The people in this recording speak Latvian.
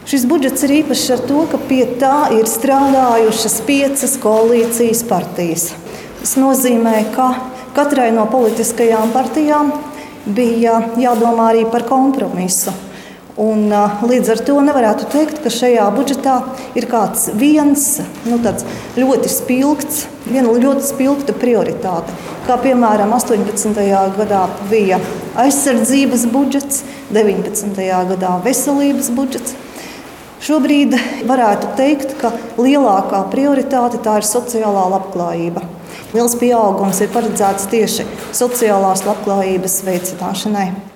Šis budžets ir īpašs ar to, ka pie tā ir strādājušas 5 koalīcijas partijas. Tas nozīmē, ka katrai no politiskajām partijām bija jādomā arī par kompromisu. Un, līdz ar to nevarētu teikt, ka šajā budžetā ir kāds viena ļoti spilgta prioritāte. Kā piemēram 18. gadā bija aizsardzības budžets, 19. gadā veselības budžets. Šobrīd varētu teikt, ka lielākā prioritāte tā ir sociālā labklājība. Liels pieaugums ir paredzēts tieši sociālās labklājības veicināšanai.